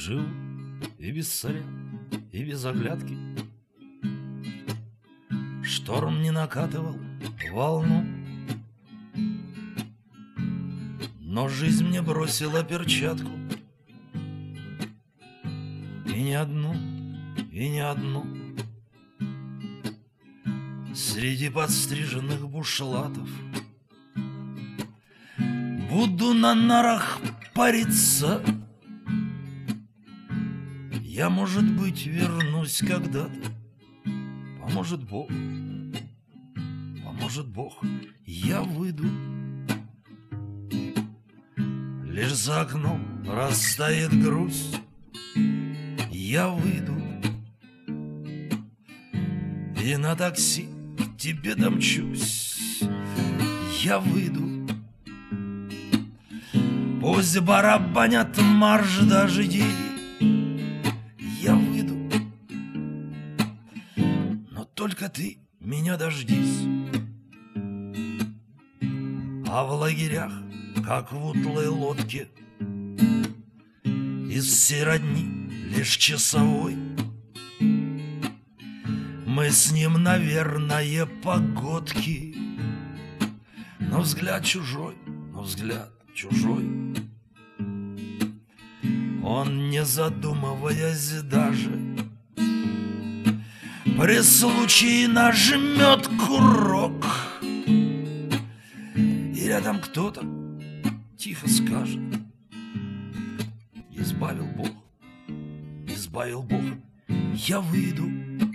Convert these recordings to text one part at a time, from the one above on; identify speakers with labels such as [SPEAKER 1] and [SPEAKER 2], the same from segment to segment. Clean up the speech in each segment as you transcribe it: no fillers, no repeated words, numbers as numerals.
[SPEAKER 1] Жил и без царя, и без оглядки. Шторм не накатывал волну, но жизнь мне бросила перчатку. И не одну, и не одну. Среди подстриженных бушлатов буду на нарах париться. Я, может быть, вернусь когда-то. Поможет Бог, поможет Бог, я выйду. Лишь за окном растает грусть. Я выйду и на такси к тебе домчусь. Я выйду. Пусть барабанят марш дожди. Я выйду. Но только ты меня дождись. А в лагерях, как в утлой лодке, из всей родни лишь часовой. Мы с ним, наверное, погодки. Но взгляд чужой, но взгляд чужой. Он, не задумываясь даже, при случае нажмет курок. И рядом кто-то тихо скажет: избавил Бог, избавил Бог, я выйду.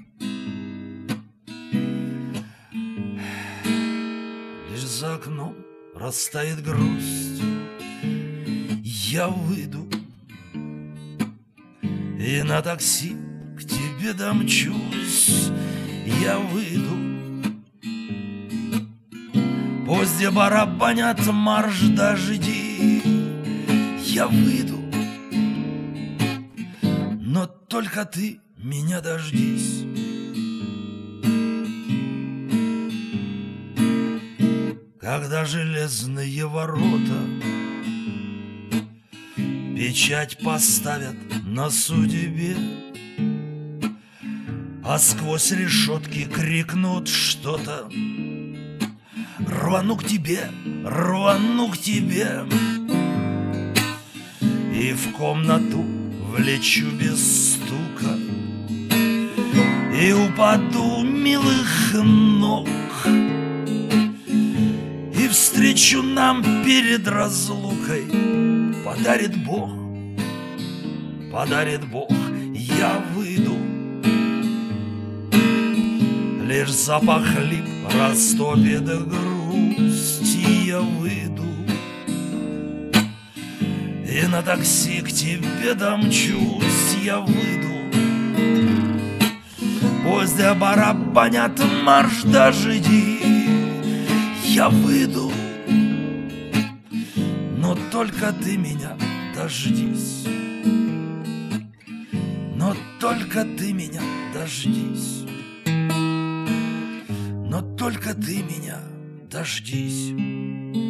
[SPEAKER 1] Лишь за окном растает грусть. Я выйду и на такси к тебе домчусь. Я выйду. Пусть барабанят марш дожди. Я выйду. Но только ты меня дождись. Когда железные ворота печать поставят на судьбе, а сквозь решетки крикнут что-то: рвану к тебе, рвану к тебе. И в комнату влечу без стука и упаду милых ног. И встречу нам перед разлукой подарит Бог, подарит Бог, я выйду. Лишь запах лип растопит грусть. Я выйду и на такси к тебе домчусь. Я выйду. Пусть барабанят марш дожди. Я выйду. Но только ты меня дождись. Но только ты меня дождись. Но только ты меня дождись.